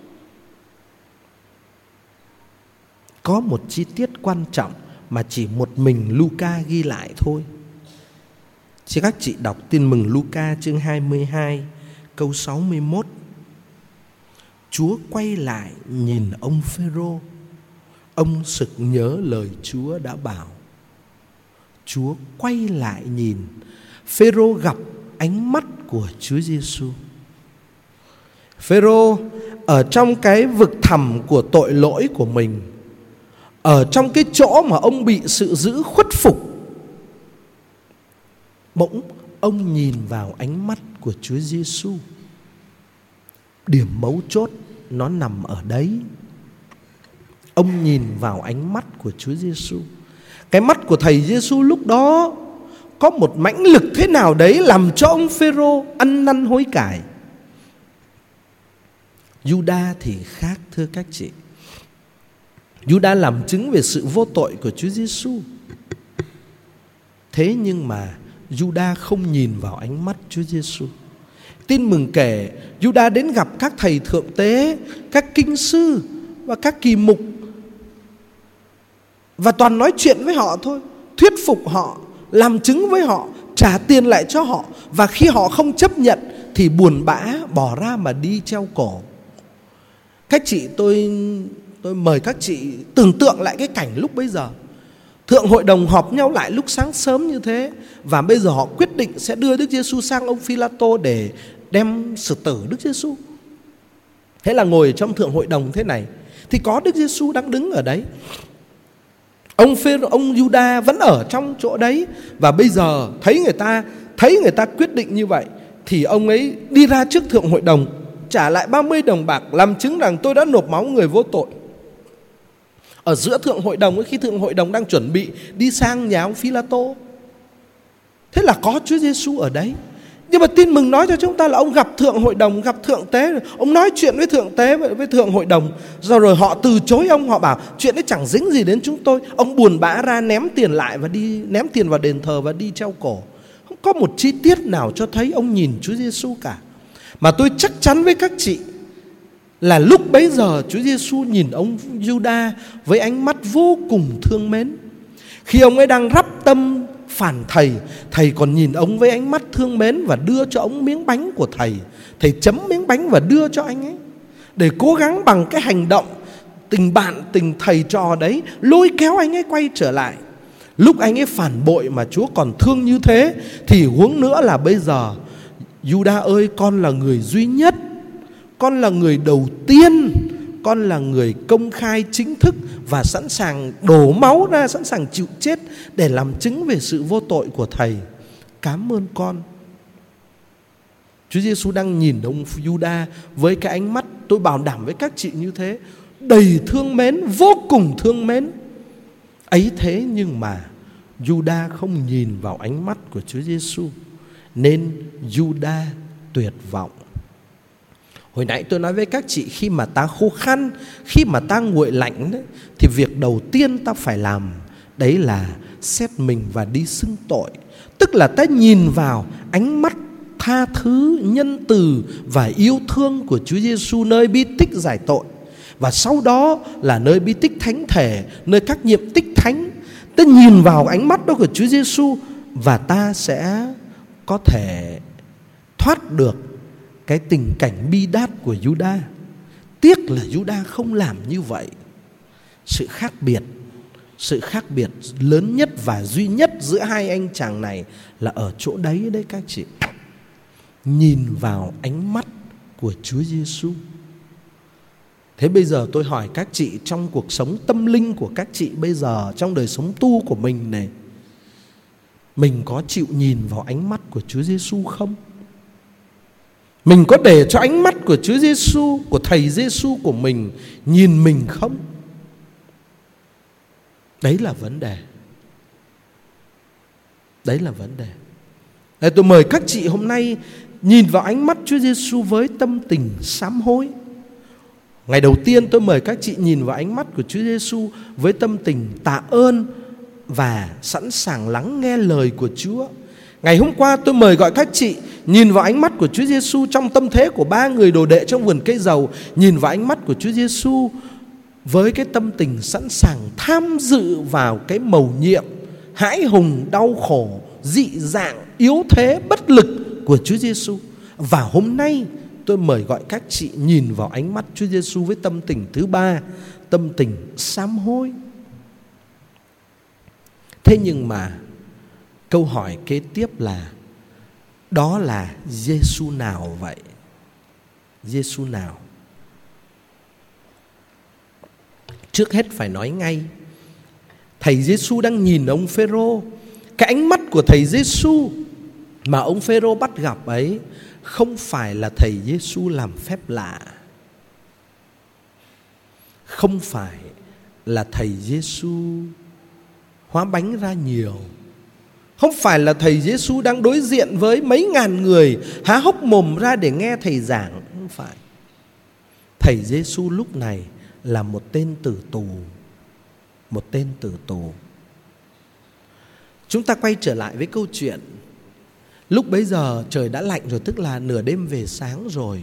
Có một chi tiết quan trọng mà chỉ một mình Luca ghi lại thôi. Chứ các chị đọc Tin mừng Luca chương hai mươi hai câu sáu mươi mốt. Chúa quay lại nhìn ông Phêrô. Ông sực nhớ lời Chúa đã bảo. Chúa quay lại nhìn. Phêrô gặp ánh mắt của Chúa Giêsu. Phêrô ở trong cái vực thẳm của tội lỗi của mình, ở trong cái chỗ mà ông bị sự dữ khuất phục, bỗng ông nhìn vào ánh mắt của Chúa Giêsu. Điểm mấu chốt nó nằm ở đấy. Ông nhìn vào ánh mắt của Chúa Giêsu. Cái mắt của thầy Giêsu lúc đó có một mãnh lực thế nào đấy làm cho ông Phêrô ăn năn hối cải. Giuđa thì khác, thưa các chị. Giuđa làm chứng về sự vô tội của Chúa Giêsu. Thế nhưng mà Giuđa không nhìn vào ánh mắt Chúa Giêsu. Tin mừng kể, Giuđa đến gặp các thầy thượng tế, các kinh sư và các kỳ mục, và toàn nói chuyện với họ thôi, thuyết phục họ, làm chứng với họ, trả tiền lại cho họ. Và khi họ không chấp nhận thì buồn bã bỏ ra mà đi treo cổ. Các chị, tôi tôi mời các chị tưởng tượng lại cái cảnh lúc bấy giờ. Thượng hội đồng họp nhau lại lúc sáng sớm như thế, và bây giờ họ quyết định sẽ đưa Đức Giêsu sang ông Phi-la-tô để đem xử tử Đức Giêsu. Thế là ngồi trong thượng hội đồng thế này thì có Đức Giêsu đang đứng ở đấy. Ông Phêrô, ông Giuđa vẫn ở trong chỗ đấy. Và bây giờ thấy người ta thấy người ta quyết định như vậy thì ông ấy đi ra trước thượng hội đồng, trả lại ba mươi đồng bạc, làm chứng rằng tôi đã nộp máu người vô tội. Ở giữa thượng hội đồng ấy, khi thượng hội đồng đang chuẩn bị đi sang nhà ông Phi-la-tô, thế là có Chúa Giêsu ở đấy. Nhưng mà tin mừng nói cho chúng ta là ông gặp thượng hội đồng, gặp thượng tế, ông nói chuyện với thượng tế, với thượng hội đồng, rồi rồi họ từ chối ông, họ bảo chuyện ấy chẳng dính gì đến chúng tôi. Ông buồn bã ra ném tiền lại và đi ném tiền vào đền thờ và đi treo cổ. Không có một chi tiết nào cho thấy ông nhìn Chúa Giêsu cả. Mà tôi chắc chắn với các chị là lúc bấy giờ Chúa Giêsu nhìn ông Giuđa với ánh mắt vô cùng thương mến. Khi ông ấy đang rắp tâm phản thầy, thầy còn nhìn ông với ánh mắt thương mến và đưa cho ông miếng bánh của thầy. Thầy chấm miếng bánh và đưa cho anh ấy, để cố gắng bằng cái hành động tình bạn, tình thầy trò đấy lôi kéo anh ấy quay trở lại. Lúc anh ấy phản bội mà Chúa còn thương như thế, thì huống nữa là bây giờ Giuđa ơi, con là người duy nhất, con là người đầu tiên, con là người công khai chính thức và sẵn sàng đổ máu ra, sẵn sàng chịu chết để làm chứng về sự vô tội của thầy. Cảm ơn con. Chúa Giêsu đang nhìn ông Giuđa với cái ánh mắt, tôi bảo đảm với các chị như thế, đầy thương mến, vô cùng thương mến. Ấy thế nhưng mà Giuđa không nhìn vào ánh mắt của Chúa Giêsu, nên Giuđa tuyệt vọng. Hồi nãy tôi nói với các chị, khi mà ta khô khan, khi mà ta nguội lạnh đấy, thì việc đầu tiên ta phải làm đấy là xét mình và đi xưng tội. Tức là ta nhìn vào ánh mắt tha thứ, nhân từ và yêu thương của Chúa Giêsu nơi bi tích giải tội. Và sau đó là nơi bi tích thánh thể, nơi các nhiệm tích thánh. Ta nhìn vào ánh mắt đó của Chúa Giêsu và ta sẽ có thể thoát được cái tình cảnh bi đát của Giuđa. Tiếc là Giuđa không làm như vậy. Sự khác biệt, sự khác biệt lớn nhất và duy nhất giữa hai anh chàng này là ở chỗ đấy đấy các chị. Nhìn vào ánh mắt của Chúa Giêsu. Thế bây giờ tôi hỏi các chị, trong cuộc sống tâm linh của các chị bây giờ, trong đời sống tu của mình này, mình có chịu nhìn vào ánh mắt của Chúa Giêsu không? Mình có để cho ánh mắt của Chúa Giêsu, của thầy Giêsu của mình nhìn mình không? Đấy là vấn đề. Đấy là vấn đề. Để tôi mời các chị hôm nay nhìn vào ánh mắt Chúa Giêsu với tâm tình sám hối. Ngày đầu tiên tôi mời các chị nhìn vào ánh mắt của Chúa Giêsu với tâm tình tạ ơn và sẵn sàng lắng nghe lời của Chúa. Ngày hôm qua tôi mời gọi các chị nhìn vào ánh mắt của Chúa Giêsu trong tâm thế của ba người đồ đệ trong vườn cây dầu, nhìn vào ánh mắt của Chúa Giêsu với cái tâm tình sẵn sàng tham dự vào cái mầu nhiệm hãi hùng, đau khổ, dị dạng, yếu thế, bất lực của Chúa Giêsu. Và hôm nay tôi mời gọi các chị nhìn vào ánh mắt Chúa Giêsu với tâm tình thứ ba, tâm tình sám hối. Thế nhưng mà câu hỏi kế tiếp là Đó là Giêsu nào vậy? Giêsu nào? Trước hết phải nói ngay, thầy Giêsu đang nhìn ông Phêrô. Cái ánh mắt của thầy Giêsu mà ông Phêrô bắt gặp ấy không phải là thầy Giêsu làm phép lạ, không phải là thầy Giêsu hóa bánh ra nhiều, không phải là thầy Giêsu đang đối diện với mấy ngàn người há hốc mồm ra để nghe thầy giảng. Không phải. Thầy Giêsu lúc này là một tên tử tù. Một tên tử tù. Chúng ta quay trở lại với câu chuyện. Lúc bấy giờ trời đã lạnh rồi, tức là nửa đêm về sáng rồi.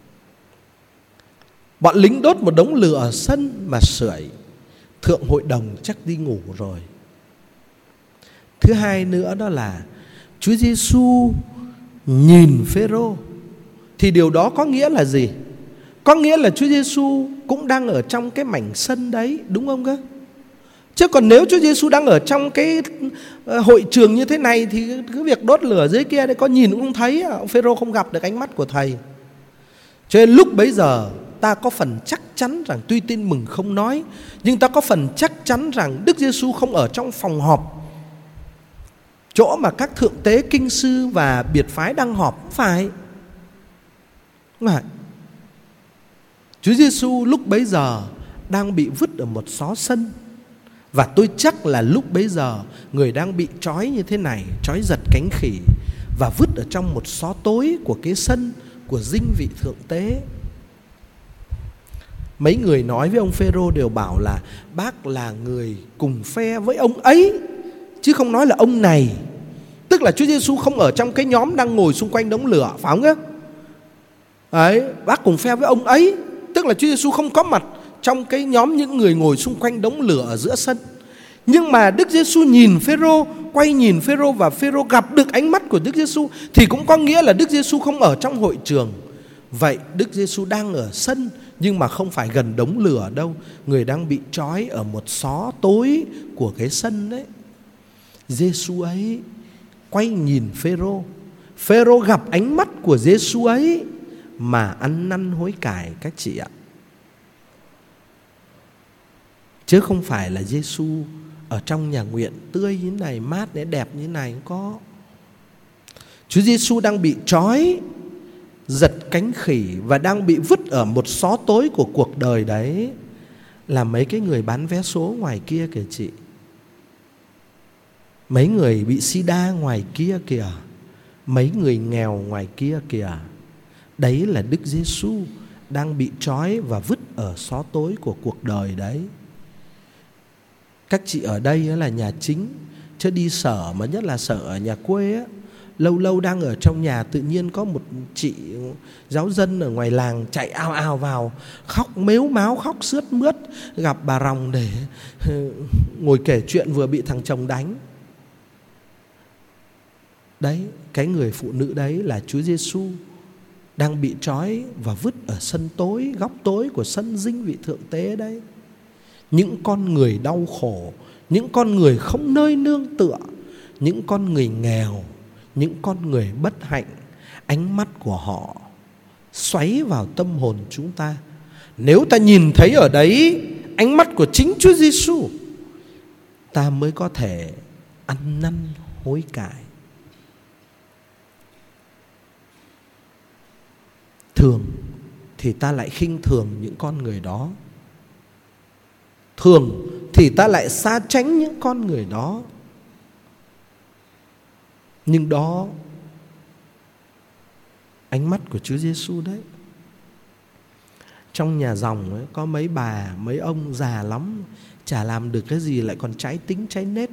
Bọn lính đốt một đống lửa ở sân mà sưởi. Thượng hội đồng chắc đi ngủ rồi. Thứ hai nữa đó là Chúa Giêsu nhìn Phêrô. Thì điều đó có nghĩa là gì? Có nghĩa là Chúa Giêsu cũng đang ở trong cái mảnh sân đấy, đúng không cơ? Chứ còn nếu Chúa Giêsu đang ở trong cái hội trường như thế này thì cái việc đốt lửa dưới kia đấy có nhìn cũng không thấy. Ông Phêrô không gặp được ánh mắt của thầy. Cho nên lúc bấy giờ ta có phần chắc chắn rằng, tuy tin mừng không nói, nhưng ta có phần chắc chắn rằng Đức Giêsu không ở trong phòng họp, chỗ mà các thượng tế, kinh sư và biệt phái đang họp. Không phải. Không phải. Chúa Giêsu lúc bấy giờ đang bị vứt ở một xó sân. Và tôi chắc là lúc bấy giờ người đang bị trói như thế này, trói giật cánh khỉ, và vứt ở trong một xó tối của cái sân của dinh vị thượng tế. Mấy người nói với ông Phêrô đều bảo là bác là người cùng phe với ông ấy, chứ không nói là ông này. Tức là Chúa Giêsu không ở trong cái nhóm đang ngồi xung quanh đống lửa, phải không ạ? Đấy, bác cùng phe với ông ấy. Tức là Chúa Giêsu không có mặt trong cái nhóm những người ngồi xung quanh đống lửa ở giữa sân. Nhưng mà Đức Giêsu nhìn Phêrô, quay nhìn Phêrô, và Phêrô gặp được ánh mắt của Đức Giêsu, thì cũng có nghĩa là Đức Giêsu không ở trong hội trường. Vậy Đức Giêsu đang ở sân, nhưng mà không phải gần đống lửa đâu. Người đang bị trói ở một xó tối của cái sân đấy. Giêsu ấy quay nhìn Phêrô. Phêrô gặp ánh mắt của Giêsu ấy mà ăn năn hối cải các chị ạ. Chứ không phải là Giêsu ở trong nhà nguyện tươi như này, mát này, đẹp như này, không có. Chúa Giêsu đang bị trói, giật cánh khỉ, và đang bị vứt ở một xó tối của cuộc đời đấy. Là mấy cái người bán vé số ngoài kia kìa chị. Mấy người bị sida ngoài kia kìa. Mấy người nghèo ngoài kia kìa. Đấy là Đức Giêsu đang bị trói và vứt ở xó tối của cuộc đời đấy. Các chị ở đây là nhà chính, chứ đi sở, mà nhất là sở ở nhà quê á, lâu lâu đang ở trong nhà, tự nhiên có một chị giáo dân ở ngoài làng chạy ào ào vào, khóc mếu máo, khóc sướt mướt, gặp bà Ròng để ngồi kể chuyện vừa bị thằng chồng đánh. Đấy, cái người phụ nữ đấy là Chúa Giêsu đang bị trói và vứt ở sân tối, góc tối của sân dinh vị thượng tế đấy. Những con người đau khổ, những con người không nơi nương tựa, những con người nghèo, những con người bất hạnh, ánh mắt của họ xoáy vào tâm hồn chúng ta. Nếu ta nhìn thấy ở đấy ánh mắt của chính Chúa Giêsu, ta mới có thể ăn năn hối cải. Thường thì ta lại khinh thường những con người đó. Thường thì ta lại xa tránh những con người đó. Nhưng đó ánh mắt của Chúa Giêsu đấy. Trong nhà dòng ấy, có mấy bà, mấy ông già lắm, chả làm được cái gì, lại còn trái tính trái nết.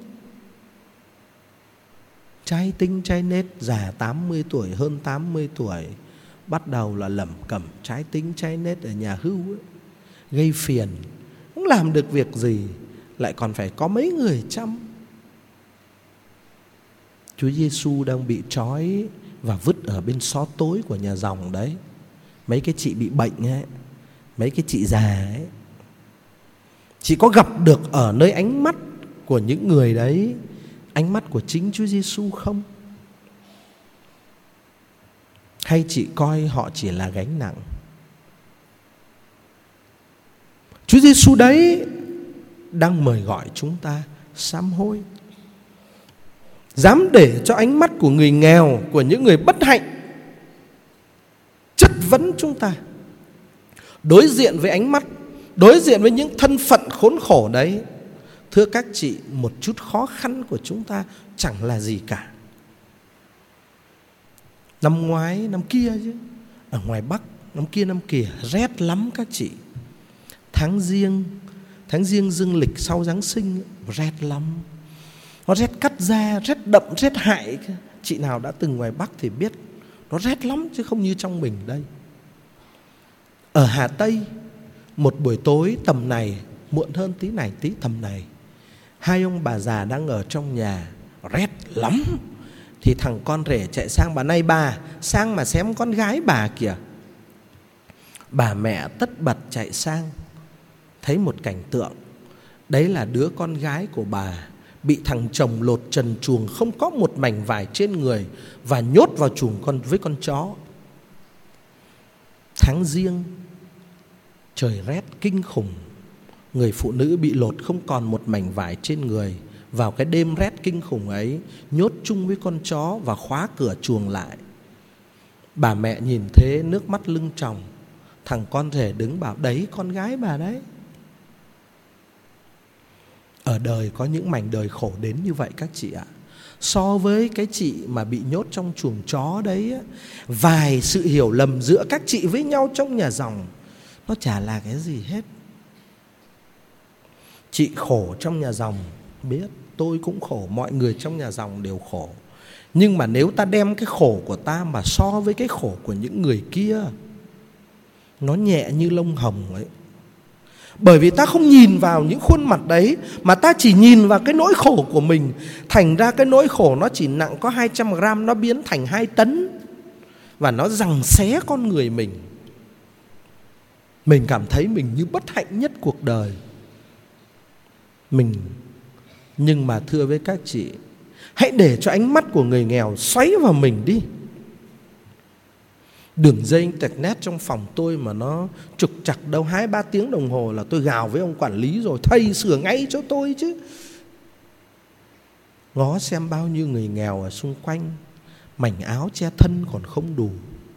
Trái tính trái nết, già tám mươi tuổi, hơn tám mươi tuổi, bắt đầu là lẩm cẩm trái tính trái nết ở nhà hưu ấy, gây phiền. Không làm được việc gì, lại còn phải có mấy người chăm. Chúa Giêsu đang bị trói và vứt ở bên xó tối của nhà dòng đấy. Mấy cái chị bị bệnh ấy, mấy cái chị già ấy, chị có gặp được ở nơi ánh mắt của những người đấy ánh mắt của chính Chúa Giêsu không? hay chị coi họ chỉ là gánh nặng? Chúa Giêsu đấy đang mời gọi chúng ta sám hối. Dám để cho ánh mắt của người nghèo, của những người bất hạnh chất vấn chúng ta. Đối diện với ánh mắt, đối diện với những thân phận khốn khổ đấy, thưa các chị, một chút khó khăn của chúng ta chẳng là gì cả. Năm ngoái, năm kia chứ, ở ngoài Bắc, năm kia năm kia rét lắm các chị. Tháng Giêng, tháng Giêng dương lịch sau Giáng sinh rét lắm. Nó rét cắt da, rét đậm, rét hại. Chị nào đã từng ngoài Bắc thì biết nó rét lắm chứ không như trong mình đây. Ở Hà Tây, một buổi tối tầm này, muộn hơn tí này tí tầm này, hai ông bà già đang ở trong nhà, rét lắm. Thì thằng con rể chạy sang bà: này bà, sang mà xem con gái bà kìa. Bà mẹ tất bật chạy sang, thấy một cảnh tượng. Đấy là đứa con gái của bà bị thằng chồng lột trần truồng, không có một mảnh vải trên người, và nhốt vào chuồng con với con chó. Tháng Giêng, trời rét kinh khủng, người phụ nữ bị lột không còn một mảnh vải trên người, vào cái đêm rét kinh khủng ấy, nhốt chung với con chó và khóa cửa chuồng lại. Bà mẹ nhìn thế nước mắt lưng tròng. Thằng con rể đứng bảo: đấy con gái bà đấy. Ở đời có những mảnh đời khổ đến như vậy các chị ạ. So với cái chị mà bị nhốt trong chuồng chó đấy, vài sự hiểu lầm giữa các chị với nhau trong nhà dòng, nó chả là cái gì hết. Chị khổ trong nhà dòng biết, tôi cũng khổ, mọi người trong nhà dòng đều khổ. Nhưng mà nếu ta đem cái khổ của ta mà so với cái khổ của những người kia, nó nhẹ như lông hồng ấy. Bởi vì ta không nhìn vào những khuôn mặt đấy, mà ta chỉ nhìn vào cái nỗi khổ của mình. Thành ra cái nỗi khổ nó chỉ nặng có hai trăm gram, nó biến thành hai tấn, và nó giằng xé con người mình. Mình cảm thấy mình như bất hạnh nhất cuộc đời mình. Nhưng mà thưa với các chị, hãy để cho ánh mắt của người nghèo xoáy vào mình đi. Đường dây internet trong phòng tôi mà nó trục trặc đâu hai ba tiếng đồng hồ là tôi gào với ông quản lý rồi: thầy sửa ngay cho tôi chứ. Ngó xem bao nhiêu người nghèo ở xung quanh, mảnh áo che thân còn không đủ.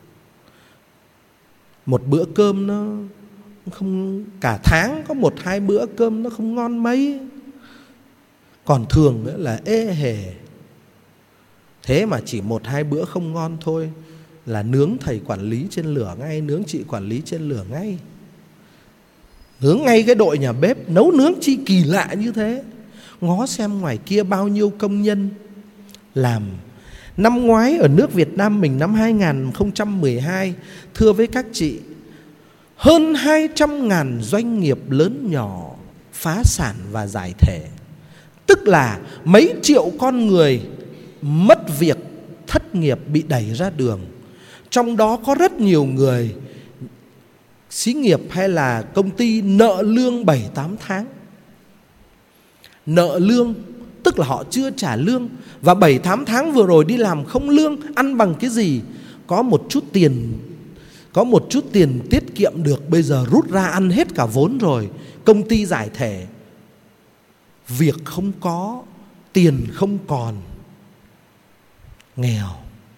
Một bữa cơm nó không, cả tháng có một hai bữa cơm nó không ngon mấy, còn thường nữa là ê hề. Thế mà chỉ một hai bữa không ngon thôi là nướng thầy quản lý trên lửa ngay, nướng chị quản lý trên lửa ngay, nướng ngay cái đội nhà bếp, nấu nướng chi kỳ lạ như thế. Ngó xem ngoài kia bao nhiêu công nhân làm. Năm ngoái ở nước Việt Nam mình, năm hai không một hai, thưa với các chị, hơn hai trăm ngàn doanh nghiệp lớn nhỏ phá sản và giải thể. Tức là mấy triệu con người mất việc, thất nghiệp, bị đẩy ra đường. Trong đó có rất nhiều người xí nghiệp hay là công ty nợ lương bảy tám tháng. Nợ lương tức là họ chưa trả lương, và bảy tám tháng vừa rồi đi làm không lương, ăn bằng cái gì? Có một chút tiền, có một chút tiền tiết kiệm được, bây giờ rút ra ăn hết cả vốn rồi. Công ty giải thể, việc không có, tiền không còn, nghèo.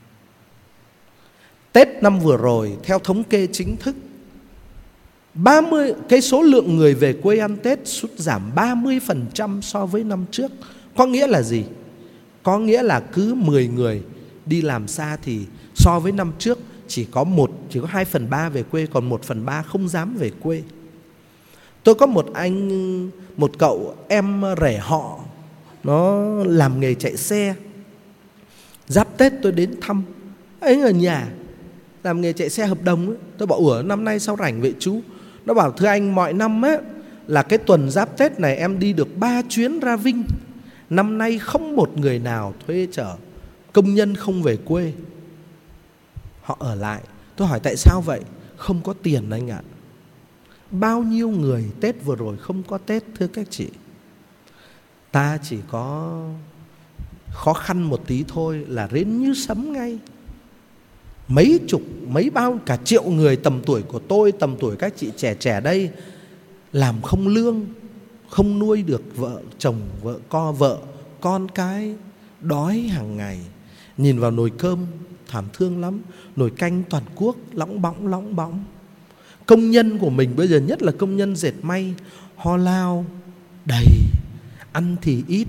Tết năm vừa rồi, theo thống kê chính thức, ba mươi cái số lượng người về quê ăn Tết sút giảm ba mươi phần trăm so với năm trước. Có nghĩa là gì? Có nghĩa là cứ mười người đi làm xa thì so với năm trước chỉ có một, chỉ có hai phần ba về quê, còn một phần ba không dám về quê. Tôi có một anh, một cậu em rể họ, nó làm nghề chạy xe. Giáp Tết tôi đến thăm, anh ở nhà làm nghề chạy xe hợp đồng ấy. Tôi bảo: ủa năm nay sao rảnh vậy chú? Nó bảo: thưa anh, mọi năm ấy là cái tuần Giáp Tết này em đi được ba chuyến ra Vinh. Năm nay không một người nào thuê chở, công nhân không về quê, họ ở lại. Tôi hỏi tại sao vậy? Không có tiền anh ạ. Bao nhiêu người Tết vừa rồi không có Tết thưa các chị. Ta chỉ có khó khăn một tí thôi là đến như sấm ngay. mấy chục, mấy bao, cả triệu người tầm tuổi của tôi, tầm tuổi các chị trẻ trẻ đây, làm không lương, không nuôi được vợ chồng, vợ co vợ, con cái, đói hàng ngày. Nhìn vào nồi cơm thảm thương lắm, nồi canh toàn quốc lõng bõng lõng bõng. Công nhân của mình bây giờ, nhất là công nhân dệt may, ho lao đầy, ăn thì ít,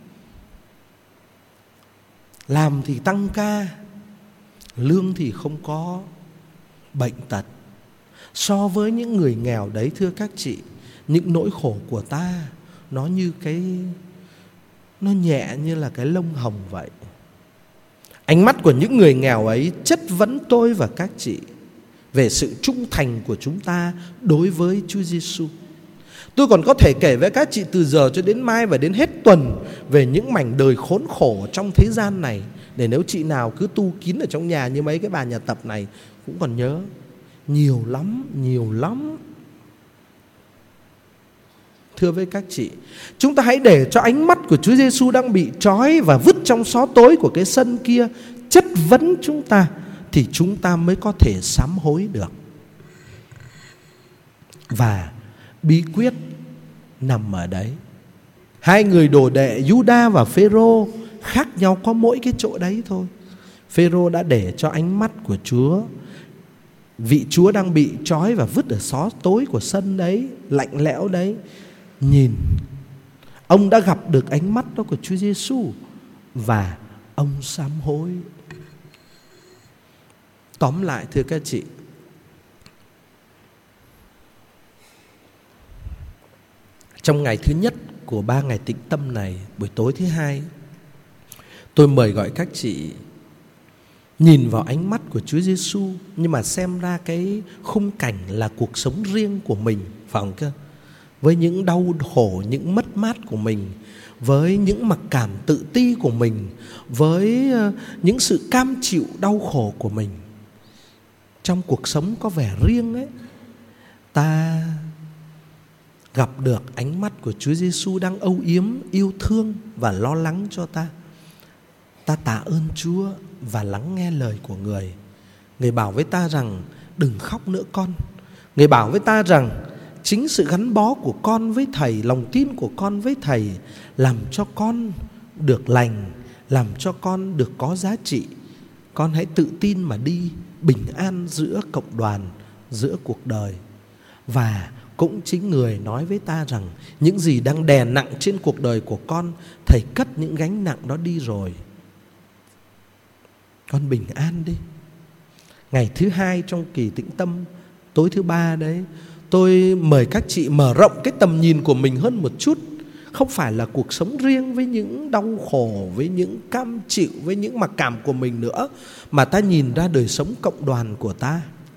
làm thì tăng ca, lương thì không có, bệnh tật. So với những người nghèo đấy, thưa các chị, những nỗi khổ của ta nó như cái, nó nhẹ như là cái lông hồng vậy. Ánh mắt của những người nghèo ấy chất vấn tôi và các chị về sự trung thành của chúng ta đối với Chúa Giêsu. Tôi còn có thể kể với các chị từ giờ cho đến mai và đến hết tuần về những mảnh đời khốn khổ trong thế gian này, để nếu chị nào cứ tu kín ở trong nhà như mấy cái bà nhà tập này cũng còn nhớ. Nhiều lắm, nhiều lắm. Thưa với các chị, chúng ta hãy để cho ánh mắt của Chúa Giêsu đang bị trói và vứt trong xó tối của cái sân kia chất vấn chúng ta, thì chúng ta mới có thể sám hối được. Và bí quyết nằm ở đấy. Hai người đồ đệ Giuđa và Phêrô khác nhau có mỗi cái chỗ đấy thôi. Phêrô đã để cho ánh mắt của Chúa, vị Chúa đang bị trói và vứt ở xó tối của sân đấy, lạnh lẽo đấy, nhìn. Ông đã gặp được ánh mắt đó của Chúa Giêsu và ông sám hối. Tóm lại thưa các chị, trong ngày thứ nhất của ba ngày tĩnh tâm này, buổi tối thứ hai, tôi mời gọi các chị nhìn vào ánh mắt của Chúa Giêsu, nhưng mà xem ra cái khung cảnh là cuộc sống riêng của mình, phải không cơ? Với những đau khổ, những mất mát của mình, với những mặc cảm tự ti của mình, với những sự cam chịu đau khổ của mình. Trong cuộc sống có vẻ riêng ấy, ta gặp được ánh mắt của Chúa Giêsu đang âu yếm, yêu thương và lo lắng cho ta. Ta tạ ơn Chúa và lắng nghe lời của Người. Người bảo với ta rằng đừng khóc nữa con. Người bảo với ta rằng chính sự gắn bó của con với Thầy, lòng tin của con với Thầy làm cho con được lành, làm cho con được có giá trị. Con hãy tự tin mà đi bình an giữa cộng đoàn, giữa cuộc đời. Và cũng chính Người nói với ta rằng những gì đang đè nặng trên cuộc đời của con, Thầy cất những gánh nặng đó đi rồi. Con bình an đi. Ngày thứ hai trong kỳ tĩnh tâm, tối thứ ba đấy, tôi mời các chị mở rộng cái tầm nhìn của mình hơn một chút. Không phải là cuộc sống riêng với những đau khổ, với những cam chịu, với những mặc cảm của mình nữa, mà ta nhìn ra đời sống cộng đoàn của ta.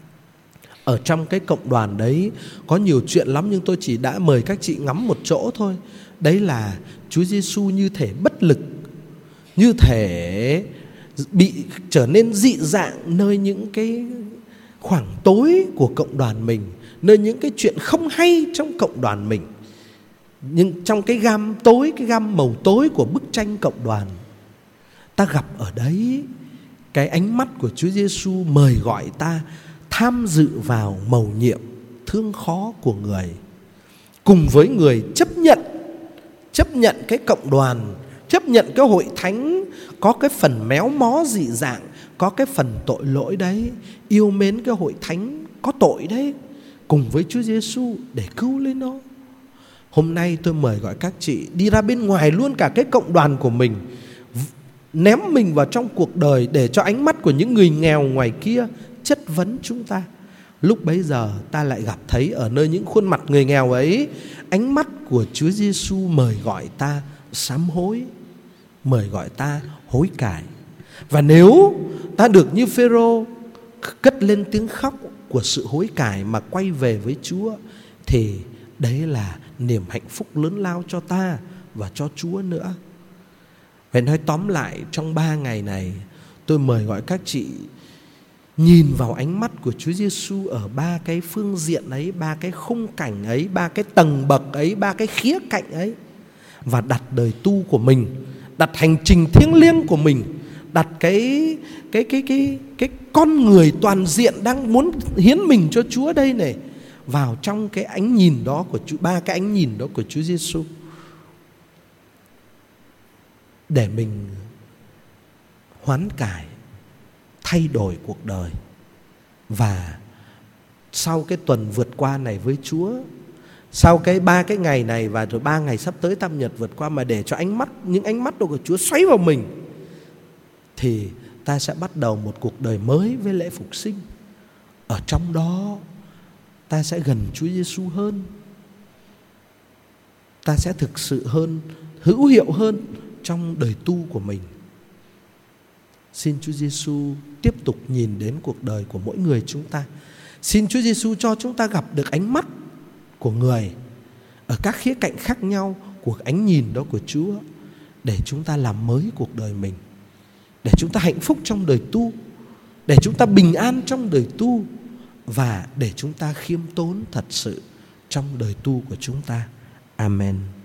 Ở trong cái cộng đoàn đấy có nhiều chuyện lắm, nhưng tôi chỉ đã mời các chị ngắm một chỗ thôi. Đấy là Chúa Giêsu như thể bất lực, như thể bị trở nên dị dạng nơi những cái khoảng tối của cộng đoàn mình, nơi những cái chuyện không hay trong cộng đoàn mình. Nhưng trong cái gam tối, cái gam màu tối của bức tranh cộng đoàn, ta gặp ở đấy cái ánh mắt của Chúa Giêsu mời gọi ta tham dự vào mầu nhiệm thương khó của Người, cùng với Người chấp nhận chấp nhận cái cộng đoàn, chấp nhận cái hội thánh có cái phần méo mó dị dạng, có cái phần tội lỗi đấy, yêu mến cái hội thánh có tội đấy, cùng với Chúa Giêsu để cứu lấy nó. Hôm nay tôi mời gọi các chị đi ra bên ngoài luôn cả cái cộng đoàn của mình, ném mình vào trong cuộc đời để cho ánh mắt của những người nghèo ngoài kia chất vấn chúng ta. Lúc bấy giờ ta lại gặp thấy ở nơi những khuôn mặt người nghèo ấy, ánh mắt của Chúa Giêsu mời gọi ta sám hối, mời gọi ta hối cải. Và nếu ta được như Phêrô cất lên tiếng khóc của sự hối cải mà quay về với Chúa, thì đấy là niềm hạnh phúc lớn lao cho ta và cho Chúa nữa. Phải nói tóm lại, trong ba ngày này tôi mời gọi các chị nhìn vào ánh mắt của Chúa Giêsu ở ba cái phương diện ấy, ba cái khung cảnh ấy, ba cái tầng bậc ấy, ba cái khía cạnh ấy, và đặt đời tu của mình, đặt hành trình thiêng liêng của mình, đặt cái cái cái cái cái con người toàn diện đang muốn hiến mình cho Chúa đây này, vào trong cái ánh nhìn đó của Chúa, ba cái ánh nhìn đó của Chúa Giêsu, để mình hoán cải, thay đổi cuộc đời. Và sau cái tuần vượt qua này với Chúa, sau cái ba cái ngày này và rồi ba ngày sắp tới tam nhật vượt qua, mà để cho ánh mắt, những ánh mắt đó của Chúa xoáy vào mình, thì ta sẽ bắt đầu một cuộc đời mới với lễ phục sinh. Ở trong đó ta sẽ gần Chúa Giêsu hơn, ta sẽ thực sự hơn, hữu hiệu hơn trong đời tu của mình. Xin Chúa Giêsu tiếp tục nhìn đến cuộc đời của mỗi người chúng ta. Xin Chúa Giêsu cho chúng ta gặp được ánh mắt của người ở các khía cạnh khác nhau của ánh nhìn đó của Chúa, để chúng ta làm mới cuộc đời mình, để chúng ta hạnh phúc trong đời tu, để chúng ta bình an trong đời tu, và để chúng ta khiêm tốn thật sự trong đời tu của chúng ta. Amen.